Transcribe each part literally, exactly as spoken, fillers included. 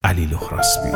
علی لخراسبی.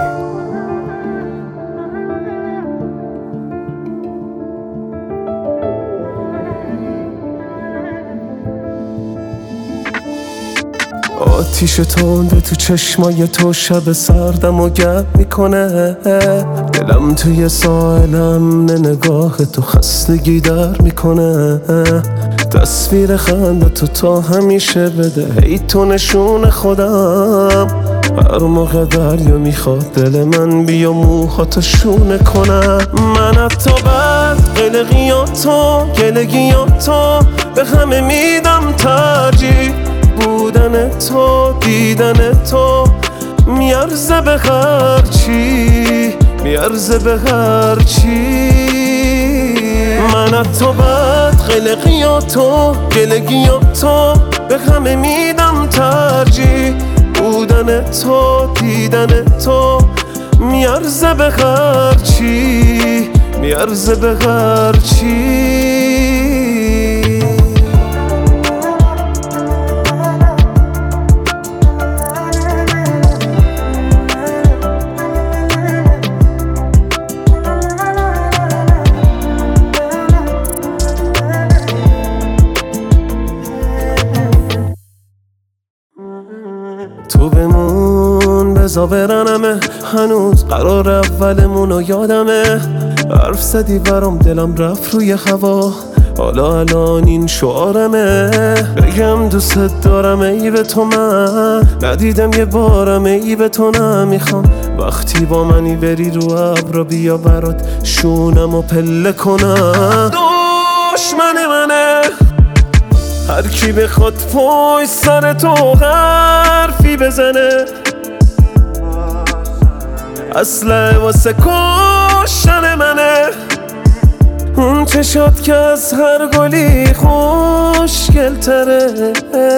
آتیش تنده تو چشمای تو شب سردم و گرم میکنه، دلم توی ساحل امن نگاه تو خستگی در میکنه. تصویر خنده تو تا همیشه بده هی تو نشون خودم، هر موقع دریا میخواد دل من بیا موهاتو شونه کنم. من حتی بعد قلقیاتو گلگیاتو به همه میدم ترجیح، بودن تو دیدن تو میارزه به هرچی، میارزه به هرچی. من حتی بعد قلقیاتو گلگیاتو به همه میدم ترجیح، بودن تو دیدن تو میارزه به هرچی، میارزه به هرچی. تو بمون بزا برنمه، هنوز قرار اولمونو یادمه. حرف زدی برام دلم رفت روی هوا، حالا الان این شعارمه. بگم دوست دارم ای به تو من ندیدم یه بارم ای به تو نمیخوام. وقتی با منی بری رو ابرا بیا برات شونم و پله کنم. دشمن منه هر کی بخواد پای سر تو حرفی بزنه، اصله واسه کشتن منه. اون چشات که از هر گلی خوشگل تره.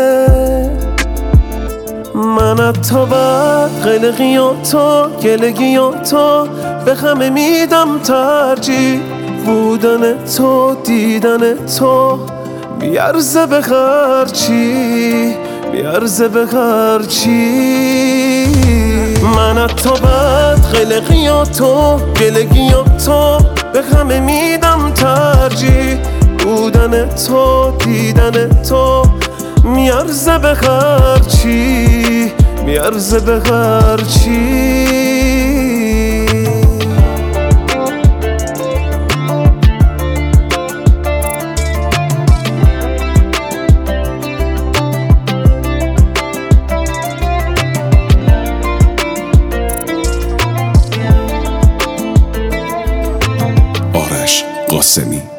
من حتی بعد قلقیاتو گلگیاتو به همه میدم ترجیح، بودن تو دیدن تو میارزه به هرچی، میارزه به هرچی. من حتی بعد قلقیاتو گلگیاتو به همه میدم ترجیح، بودن تو دیدن تو میارزه به هرچی، میارزه به هرچی. آرش قاسمی.